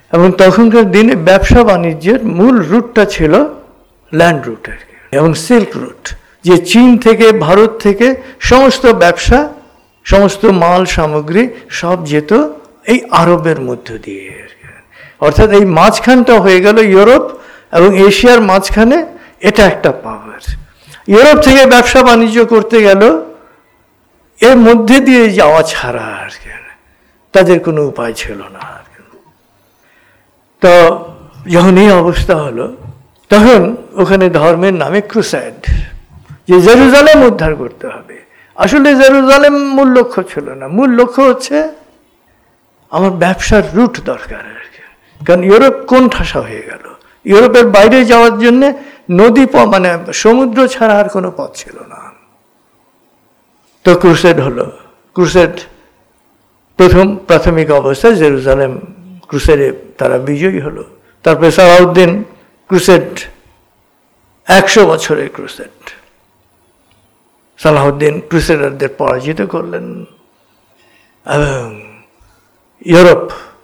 এবং তখনকার দিনে ব্যবসা বাণিজ্যের মূল রুটটা ছিল ল্যান্ড রুট আর কি, এবং সিল্ক রুট, যে চীন থেকে ভারত থেকে সমস্ত ব্যবসা, সমস্ত মাল সামগ্রী সব যেত এই আরবের মধ্য দিয়ে। অর্থাৎ এই মাঝখানটা হয়ে গেল ইউরোপ এবং এশিয়ার মাঝখানে, এটা একটা পাওয়ার। ইউরোপ থেকে ব্যবসা বাণিজ্য করতে গেল এর মধ্যে দিয়ে যাওয়া ছাড়া আর কি, তাদের কোনো উপায় ছিল না। তো যখন এই অবস্থা হলো, তখন ওখানে ধর্মের নামে ক্রুসেড, যে জেরুজালেম উদ্ধার করতে হবে। আসলে জেরুজালেম মূল লক্ষ্য ছিল না, মূল লক্ষ্য হচ্ছে আমার ব্যবসার রুট দরকার আর কি। কারণ ইউরোপ কোন ঠাসা হয়ে গেল, ইউরোপের বাইরে যাওয়ার জন্য নদী মানে সমুদ্র ছাড়া আর কোনো পথ ছিল না। তো ক্রুসেড হলো। ক্রুসেড প্রথম প্রাথমিক অবস্থায় জেরুজালেম ক্রুসেডে তারা বিজয়ী হলো। তারপরে সালাউদ্দিন ক্রুসেড, 100 বছরের ক্রুসেড, সালাউদ্দিন ক্রুসেডারদের পরাজিত করলেন এবং ইউরোপ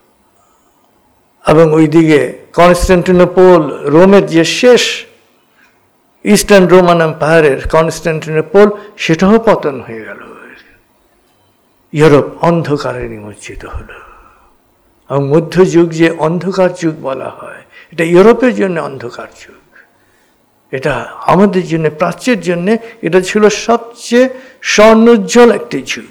এবং ওইদিকে কনস্টান্টিনোপল, রোমের যে শেষ ইস্টার্ন রোমান এম্পায়ারের কনস্টান্টিনোপল, সেটাও পতন হয়ে গেল। ইউরোপ অন্ধকারে নিমজ্জিত হলো। এবং মধ্যযুগ যে অন্ধকার যুগ বলা হয়, এটা ইউরোপের জন্য অন্ধকার যুগ, এটা আমাদের জন্য, প্রাচ্যের জন্য এটা ছিল সবচেয়ে স্বর্ণোজ্জ্বল একটি যুগ।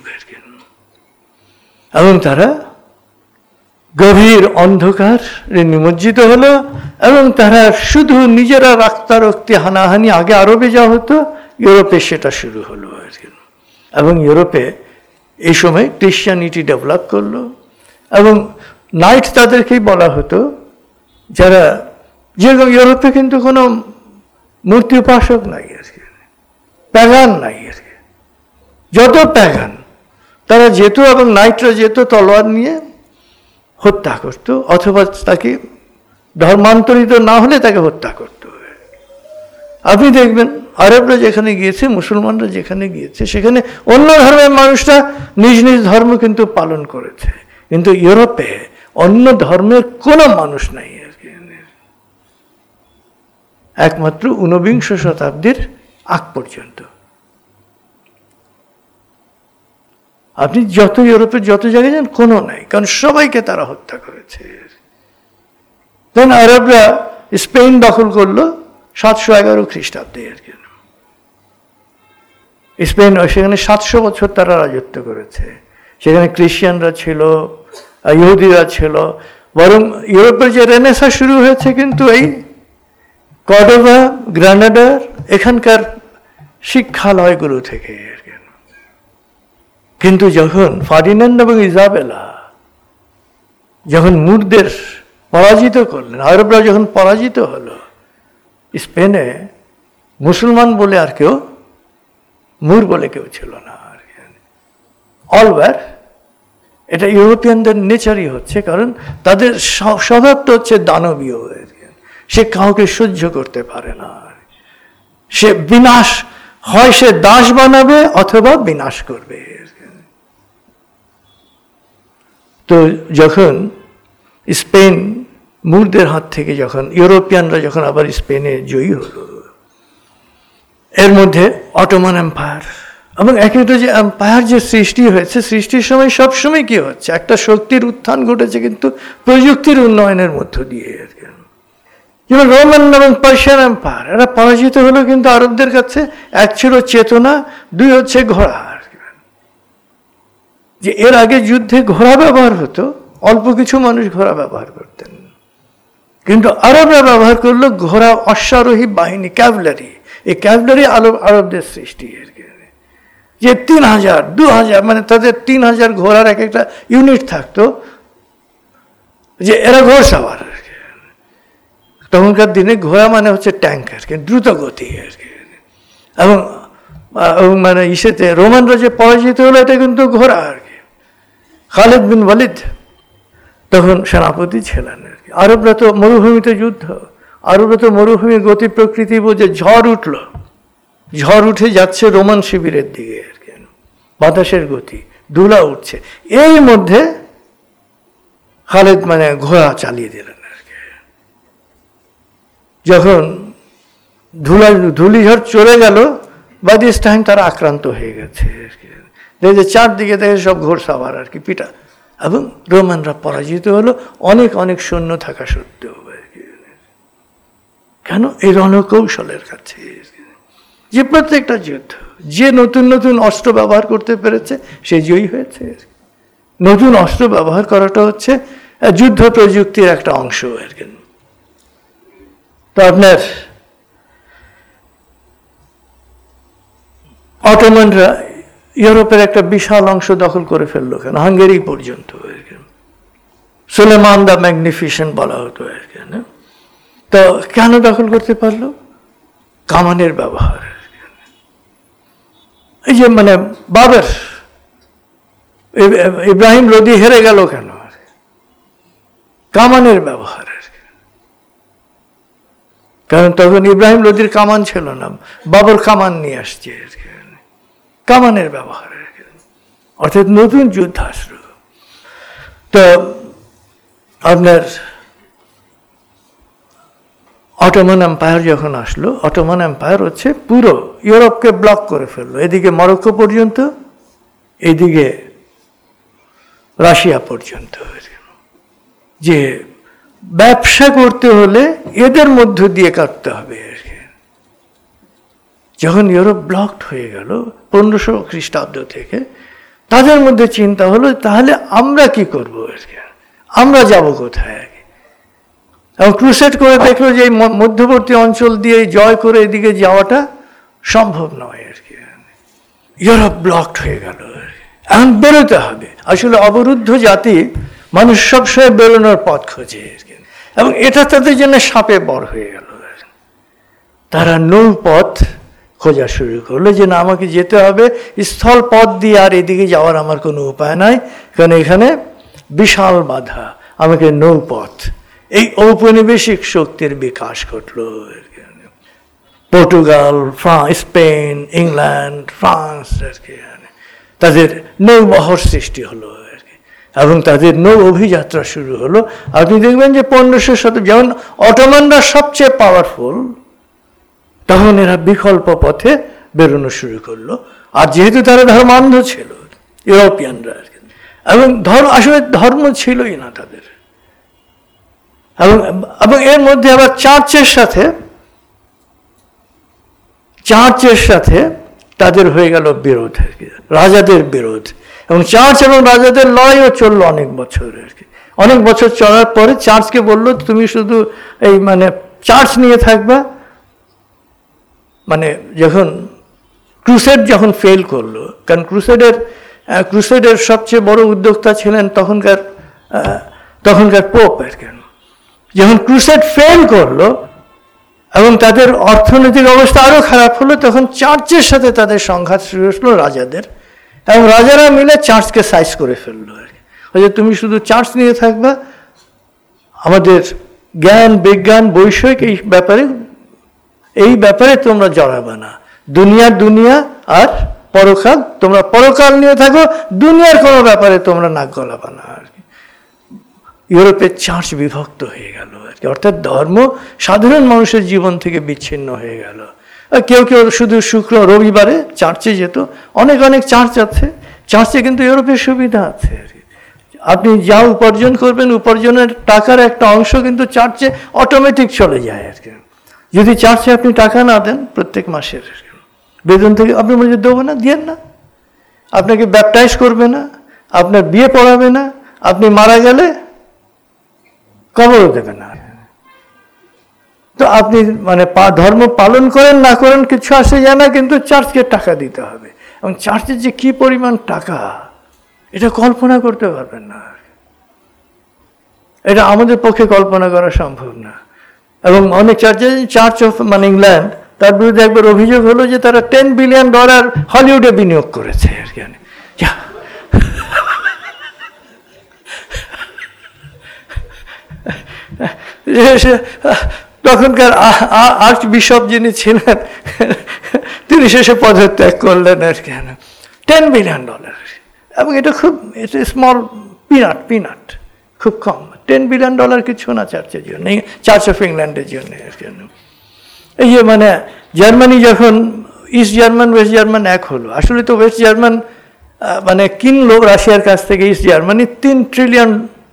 এবং তারা গভীর অন্ধকারে নিমজ্জিত হলো এবং তারা শুধু নিজেরা রক্তারক্তি, হানাহানি, আগে আরবে যা হতো ইউরোপে সেটা শুরু হলো আর কি। এবং ইউরোপে এই সময় ক্রিশ্চিয়ানিটি ডেভেলপ করলো এবং নাইট তাদেরকেই বলা হতো, যারা, যেরকম ইউরোপে কিন্তু কোনো মূর্তি উপাসক নাই আর কি, প্যাগান নাই আর কি। যত প্যাগান তারা যেত এবং নাইটরা যেত তলোয়ার নিয়ে হত্যা করত, অথবা তাকে ধর্মান্তরিত না হলে তাকে হত্যা করত। আপনি দেখবেন আরবরা যেখানে গিয়েছে, মুসলমানরা যেখানে গিয়েছে, সেখানে অন্য ধর্মের মানুষরা নিজ নিজ ধর্ম কিন্তু পালন করেছে, কিন্তু ইউরোপে অন্য ধর্মের কোনো মানুষ নাই আর কি, একমাত্র 19বিংশ শতাব্দীর আগ পর্যন্ত। আপনি যত ইউরোপের যত জায়গায় যান, কোনো নাই, কারণ সবাইকে তারা হত্যা করেছে। দেন আরবরা স্পেন দখল করলো 711 খ্রিস্টাব্দে আর কি। স্পেন, সেখানে 700 বছর তারা রাজত্ব করেছে। সেখানে ক্রিশ্চিয়ানরা ছিল, ইহুদিরা ছিল। বরং ইউরোপের যে রেনেসাঁ শুরু হয়েছে কিন্তু এই কর্ডোবা, গ্রানাডার, এখানকার শিক্ষালয়গুলো থেকে। কিন্তু যখন ফার্ডিনান্ড এবং ইজাবেলা যখন মুরদের পরাজিত করলেন, আরবরা যখন পরাজিত হলো, স্পেনে মুসলমান বলে আর কেউ, মুর বলে কেউ ছিল না আর কি। অলওয়ার এটা ইউরোপিয়ানদের নেচারই হচ্ছে, কারণ তাদের স্বভাবটা হচ্ছে দানবীয়, সে কাউকে সহ্য করতে পারে না। সে বিনাশ, হয় সে দাস বানাবে অথবা বিনাশ করবে। তো যখন স্পেন মুরদের হাত থেকে, যখন ইউরোপিয়ানরা যখন আবার স্পেনে জয়ী হলো, এর মধ্যে অটোমান এম্পায়ার এবং এক একটা যে এম্পায়ার যে সৃষ্টি হয়েছে, সৃষ্টির সময় সবসময় কি হচ্ছে, একটা শক্তির উত্থান ঘটেছে কিন্তু প্রযুক্তির উন্নয়নের মধ্য দিয়ে আর কি। যেমন রোমান এবং পার্সিয়ান এম্পায়ার, এরা পরাজিত হলো কিন্তু আরবদের কাছে। এক ছিল চেতনা, দুই হচ্ছে ঘোড়া। যে এর আগে যুদ্ধে ঘোড়া ব্যবহার হতো, অল্প কিছু মানুষ ঘোড়া ব্যবহার করতেন, কিন্তু আরবরা ব্যবহার করলো ঘোড়া, অশ্বারোহী বাহিনী, ক্যাভলারি। এই ক্যাভলারি আরবদের সৃষ্টি আর কি। যে 3000, 2000, মানে তাদের 3000 ঘোড়ার এক একটা ইউনিট থাকতো, যে এরা ঘোড় সাওয়ার আর কি। তখনকার দিনে ঘোড়া মানে হচ্ছে ট্যাঙ্ক আর কি, দ্রুত গতি আর কি। এবং মানে ইসেতে রোমানরা যে পরাজিত হলো, এটা কিন্তু ঘোড়া আর কি। খালিদ বিন ওয়ালিদ তখন সেনাপতি ছিলেন আর কি। আরবরা তো মরুভূমিতে যুদ্ধ, আরবরা তো মরুভূমির গতি প্রকৃতি বোঝে। ঝড় উঠল, ঝড় উঠে যাচ্ছে রোমান শিবিরের দিকে আর কি, বাতাসের গতি, ধুলা উঠছে। এই মধ্যে খালেদ মানে ঘোড়া চালিয়ে দিলেন আর কি। যখন ধুলিঝড় চলে গেল, বাই দিস টাইম তারা আক্রান্ত হয়ে গেছে আর কি। দেখে চারদিকে দেখে সব ঘোড়সাওয়ার আর কি পিটা, এবং রোমানরা পরাজিত হলো অনেক অনেক সৈন্য থাকা সত্ত্বেও আর কি। কেন? এই রণকৌশলের কাছে, যে প্রত্যেকটা যুদ্ধ যে নতুন নতুন অস্ত্র ব্যবহার করতে পেরেছে সে জয়ী হয়েছে। নতুন অস্ত্র ব্যবহার করাটা হচ্ছে যুদ্ধ প্রযুক্তির একটা অংশ আর কি। তো আপনার অটোমানরা ইউরোপের একটা বিশাল অংশ দখল করে ফেললো, কেন? হাঙ্গেরি পর্যন্ত আর কি। সুলেমান দ্য ম্যাগনিফিসেন্ট বলা হতো আর কি। তো কেন দখল করতে পারলো? কামানের ব্যবহার। এই যে মানে বাবর, ইব্রাহিম লোদি হেরে গেল কেন? কামানের ব্যবহার। কারণ তখন ইব্রাহিম লোদির কামান ছিল না, বাবর কামান নিয়ে আসছে আর কি। কামানের ব্যবহার, অর্থাৎ নতুন যুদ্ধাস্ত্র। তো আপনার অটোমান এম্পায়ার যখন আসলো, অটোমান এম্পায়ার হচ্ছে পুরো ইউরোপকে ব্লক করে ফেললো, এদিকে মরক্কো পর্যন্ত, এইদিকে রাশিয়া পর্যন্ত। যে ব্যবসা করতে হলে এদের মধ্য দিয়ে কাটতে হবে আর কি। যখন ইউরোপ ব্লকড হয়ে গেল 1500 খ্রিস্টাব্দ থেকে, তাদের মধ্যে চিন্তা হলো তাহলে আমরা কি করবো আর কি, আমরা যাব কোথায় আর কি। এবং ক্রুসেড করে দেখলো যে এই মধ্যবর্তী অঞ্চল দিয়ে জয় করে এদিকে যাওয়াটা সম্ভব নয় আর কি। ইউরোপ ব্লকড হয়ে গেল, এখন বেরোতে হবে। আসলে অবরুদ্ধ জাতি মানুষ সবসময় বেরোনোর পথ খোঁজে আর কি, এবং এটা তাদের জন্য সাপে বর হয়ে গেল। তারা নৌপথ খোঁজা শুরু করলো, যে না, আমাকে যেতে হবে স্থল পথ দিয়ে, আর এদিকে যাওয়ার আমার কোনো উপায় নাই, কারণ এখানে বিশাল বাধা, আমাকে নৌপথ। এই ঔপনিবেশিক শক্তির বিকাশ ঘটলো। পর্তুগাল, স্পেন, ইংল্যান্ড, ফ্রান্স আর কি, তাদের নৌবহর সৃষ্টি হলো আর কি, এবং তাদের নৌ অভিযাত্রা শুরু হলো। আপনি দেখবেন যে 1500 শতক যেমন অটোমানরা সবচেয়ে পাওয়ারফুল, তখন এরা বিকল্প পথে বেরোনো শুরু করলো। আর যেহেতু তারা ধর্মান্ধ ছিল ইউরোপিয়ানরা আর কি, এবং আসলে ধর্ম ছিলই না তাদের, এবং এর মধ্যে আবার চার্চের সাথে তাদের হয়ে গেল বিরোধ আর কি, রাজাদের বিরোধ। এবং চার্চ এবং রাজাদের লড়াইও চললো অনেক বছর আর কি। অনেক বছর চলার পরে চার্চকে বললো, তুমি শুধু এই মানে চার্চ নিয়ে থাকবা। মানে যখন ক্রুসেড যখন ফেল করলো, কারণ ক্রুসেডের সবচেয়ে বড় উদ্যোক্তা ছিলেন তখনকার পোপ আর কি। যখন ক্রুসেড ফেল করলো এবং তাদের অর্থনৈতিক অবস্থা আরো খারাপ হলো, তখন চার্চের সাথে তাদের সংঘাত শুরু হলো রাজাদের, এবং রাজারা মিলে চার্চকে সাইজ করে ফেললো আর কি। তুমি শুধু চার্চ নিয়ে থাকবা, আমাদের জ্ঞান, বিজ্ঞান, বৈষয়িক এই ব্যাপারে তোমরা জড়াবে না। দুনিয়া আর পরকাল, তোমরা পরকাল নিয়ে থাকো, দুনিয়ার কোনো ব্যাপারে তোমরা নাক গলাবে না আর কি। ইউরোপের চার্চ বিভক্ত হয়ে গেল আর কি, অর্থাৎ ধর্ম সাধারণ মানুষের জীবন থেকে বিচ্ছিন্ন হয়ে গেল। কেউ শুধু রবিবারে চার্চে যেত, অনেক চার্চ আছে, চার্চে কিন্তু ইউরোপের সুবিধা আছে আর কি। আপনি যা উপার্জন করবেন, উপার্জনের টাকার একটা অংশ কিন্তু চার্চে অটোমেটিক চলে যায় আর কি। যদি চার্চে আপনি টাকা না দেন প্রত্যেক মাসের বেতন থেকে, আপনি বলছেন দেবো না, দিয়েন না, আপনাকে ব্যাপটাইজ করবে না, আপনার বিয়ে পড়াবে না, আপনি মারা গেলে কবরও দেবে না। তো আপনি মানে ধর্ম পালন করেন না করেন কিছু আসে যায় না, কিন্তু চার্চকে টাকা দিতে হবে। এবং চার্চের যে কি পরিমাণ টাকা, এটা কল্পনা করতে পারবেন না, এটা আমাদের পক্ষে কল্পনা করা সম্ভব না। এবং অনেক চার্চ অফ মানে ইংল্যান্ড, তার বিরুদ্ধে একবার অভিযোগ হলো যে তারা $10 বিলিয়ন হলিউডে বিনিয়োগ করেছে আর কি। তখনকার আর্চ বিশপ যিনি ছিলেন, তিনি শেষে পদত্যাগ করলেন আর কি। $10 বিলিয়ন, এবং এটা খুব স্মল পিনাট, খুব কম। $10 বিলিয়ন কিছু না চার্চের জন্য, চার্চ অফ ইংল্যান্ডের জন্য। এই যে মানে জার্মানি যখন ইস্ট জার্মান ওয়েস্ট জার্মান এক হলো, আসলে তো ওয়েস্ট জার্মান মানে কিনলো রাশিয়ার কাছ থেকে ইস্ট জার্মানি $3 ট্রিলিয়ন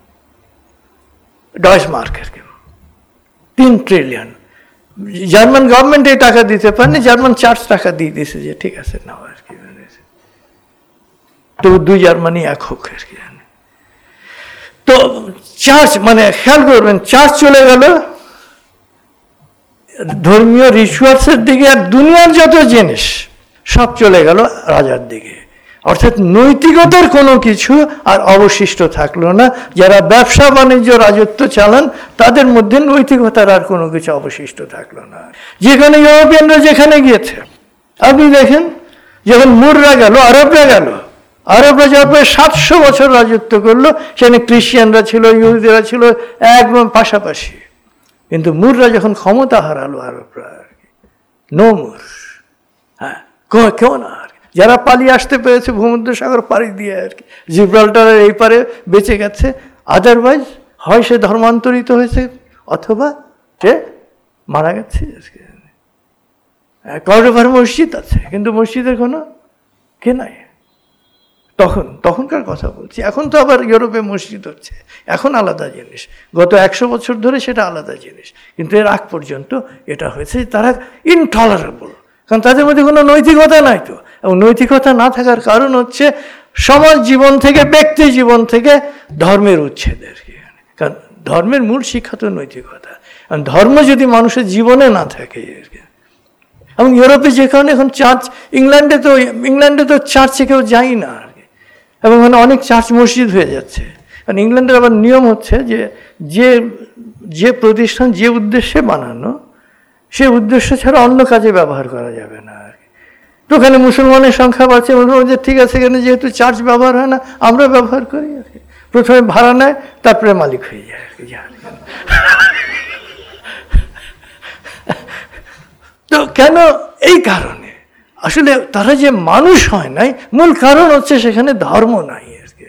ডয়েচমার্ক আর কি, 3 ট্রিলিয়ন। জার্মান গভর্নমেন্ট এই টাকা দিতে পারেনি, জার্মান চার্চ টাকা দিয়ে দিয়েছে যে ঠিক আছে নাও আর কি। তো 2 জার্মানি এক হোক আর কি। তো চার্চ মানে খেয়াল করবেন, চার্চ চলে গেল ধর্মীয় রিচুয়ালসের দিকে, আর দুনিয়ার যত জিনিস সব চলে গেল রাজার দিকে। অর্থাৎ নৈতিকতার কোনো কিছু আর অবশিষ্ট থাকলো না। যারা ব্যবসা বাণিজ্য রাজত্ব চালান তাদের মধ্যে নৈতিকতার আর কোনো কিছু অবশিষ্ট থাকলো না। যেখানে ইউরোপিয়ানরা যেখানে গিয়েছে, আপনি দেখেন যখন মুররা গেল, আরবরা গেল, আরবরা যাওয়ার পরে 700 বছর রাজত্ব করলো। সেখানে খ্রিস্টানরা ছিল, ইহুদিরা ছিল একদম পাশাপাশি। কিন্তু মুররা যখন ক্ষমতা হারালো আরবরা, নো মুর, হ্যাঁ কেউ না। যারা পালিয়ে আসতে পেরেছে ভূমধ্যসাগর পাড়ি দিয়ে আর কি, জিব্রাল্টারের এই পারে বেঁচে গেছে। আদারওয়াইজ হয় সে ধর্মান্তরিত হয়েছে অথবা সে মারা গেছে। কর্ডোভার মসজিদ আছে, কিন্তু মসজিদের কোনো কে নাই। তখনকার কথা বলছি। এখন তো আবার ইউরোপে মসজিদ হচ্ছে, এখন আলাদা জিনিস। গত 100 বছর ধরে সেটা আলাদা জিনিস, কিন্তু এর আগ পর্যন্ত এটা হয়েছে। তারা ইনটলারেবল, কারণ তাদের মধ্যে কোনো নৈতিকতা নাই তো। এবং নৈতিকতা না থাকার কারণ হচ্ছে সমাজ জীবন থেকে, ব্যক্তি জীবন থেকে ধর্মের উচ্ছেদের। কারণ ধর্মের মূল শিক্ষা তো নৈতিকতা। কারণ ধর্ম যদি মানুষের জীবনে না থাকে, এবং ইউরোপে যে কারণে এখন চার্চ, ইংল্যান্ডে তো চার্চে কেউ যায় না আর কি, এবং ওখানে অনেক চার্চ মসজিদ হয়ে যাচ্ছে। কারণ ইংল্যান্ডের আবার নিয়ম হচ্ছে যে প্রতিষ্ঠান যে উদ্দেশ্যে বানানো, সে উদ্দেশ্য ছাড়া অন্য কাজে ব্যবহার করা যাবে না আর কি। তো ওখানে মুসলমানের সংখ্যা বাড়ছে, যে ঠিক আছে এখানে যেহেতু চার্চ ব্যবহার হয় না, আমরা ব্যবহার করি আর কি। প্রথমে ভাড়া নেয়, তারপরে মালিক হয়ে যায় আর কি। তো কেন? এই কারণে আসলে তারা যে মানুষ হয় নাই, মূল কারণ হচ্ছে সেখানে ধর্ম নাই আর কি।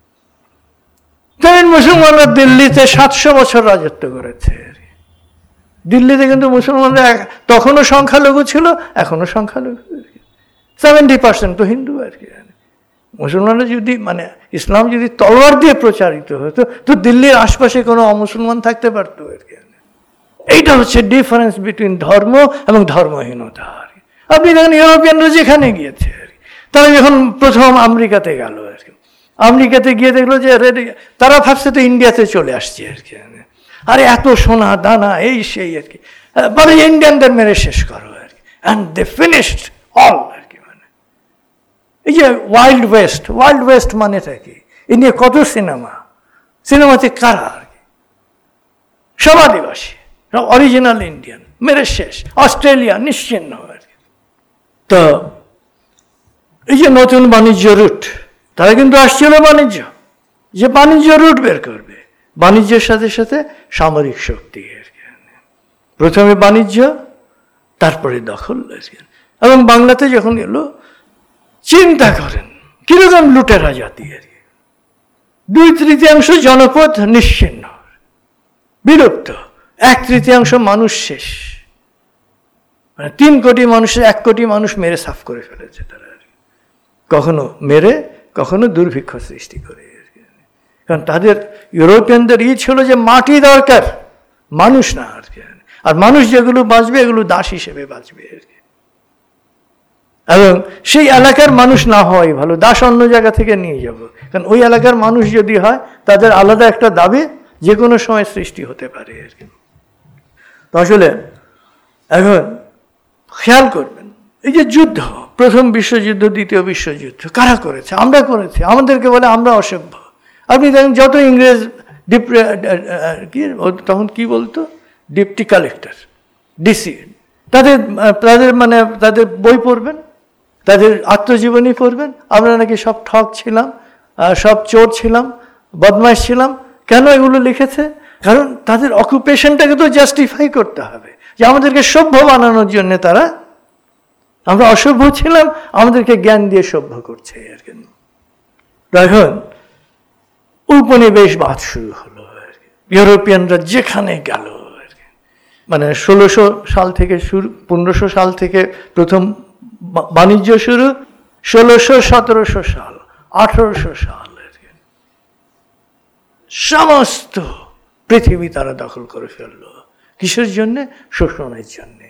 তাই মুসলমানরা দিল্লিতে 700 বছর রাজত্ব করেছে। দিল্লিতে কিন্তু মুসলমানরা তখনও সংখ্যালঘু ছিল, এখনো সংখ্যালঘু। 70% তো হিন্দু আর কি। মুসলমানরা যদি মানে ইসলাম যদি তলোয়ার দিয়ে প্রচারিত হতো, তো দিল্লির আশপাশে কোনো অমুসলমান থাকতে পারতো আর কি। এইটা হচ্ছে ডিফারেন্স বিটুইন ধর্ম এবং ধর্মহীনতা। আপনি দেখেন ইউরোপিয়ানরা যেখানে গিয়েছে আর কি, তারা যখন প্রথম আমেরিকাতে গেল আর কি, আমেরিকাতে গিয়ে দেখলো যে তারা ভাবছে তো ইন্ডিয়াতে চলে আসছে আর কি। আরে এত সোনা দানা এই সেই আর কি, বলে ইন্ডিয়ানদের মেরে শেষ করো আর কি। অ্যান্ড দে ফিনিশড অল আর কি। মানে এই যে ওয়াইল্ড ওয়েস্ট মানেটা কি? এ নিয়ে কত সিনেমাতে কারা আর কি, সব আদিবাসী, অরিজিনাল ইন্ডিয়ান, মেরে শেষ। অস্ট্রেলিয়া নিশ্চিহ্ন আর কি। তো এই যে নতুন বাণিজ্য রুট, তারা কিন্তু আসছিল বাণিজ্য রুট বের করবে। বাণিজ্যের সাথে সাথে সামরিক শক্তি আর কি। প্রথমে বাণিজ্য, তারপরে দখল। এবং বাংলাতে যখন এলো, চিন্তা করেন কিরকম লুটেরা জাতি আর কি। 2/3 জনপদ নিশ্চিহ্ন, বিলুপ্ত। 1/3 মানুষ শেষ। মানে 3 কোটি মানুষের 1 কোটি মানুষ মেরে সাফ করে ফেলেছে তারা। কখনো মেরে, কখনো দুর্ভিক্ষ সৃষ্টি করে। কারণ তাদের ইউরোপিয়ানদের ছিল যে মাটি দরকার, মানুষ না আর কি। আর মানুষ যেগুলো বাঁচবে এগুলো দাস হিসেবে বাঁচবে আর কি। এবং সেই এলাকার মানুষ না হওয়াই ভালো, দাস অন্য জায়গা থেকে নিয়ে যাব। কারণ ওই এলাকার মানুষ যদি হয়, তাদের আলাদা একটা দাবি যে কোনো সময় সৃষ্টি হতে পারে আর কি। তো আসলে এখন খেয়াল করবেন, এই যে যুদ্ধ, প্রথম বিশ্বযুদ্ধ, দ্বিতীয় বিশ্বযুদ্ধ কারা করেছে? আমরা করেছি। আমাদেরকে বলে আমরা অসভ্য। আপনি দেখেন যত ইংরেজ তখন কি বলতো, ডিপটি কালেক্টর, ডিসি, তাদের বই পড়বেন, তাদের আত্মজীবনী পড়বেন। আমরা নাকি সব ঠক ছিলাম, সব চোর ছিলাম, বদমাশ ছিলাম। কেন এগুলো লিখেছে? কারণ তাদের অকুপেশনটাকে তো জাস্টিফাই করতে হবে, যে আমাদেরকে সভ্য বানানোর জন্য আমরা অসভ্য ছিলাম, আমাদেরকে জ্ঞান দিয়ে সভ্য করছে আর কি। এখন উপনিবেশবাদ শুরু হলো। ইউরোপিয়ানরা যেখানে গেল, মানে 1600 সাল থেকে শুরু, 1500 সাল থেকে প্রথম বাণিজ্য শুরু, 1600, 1700 সাল, 1800 সাল, সমস্ত পৃথিবী তারা দখল করে ফেললো। কিসের জন্যে? শোষণের জন্যে।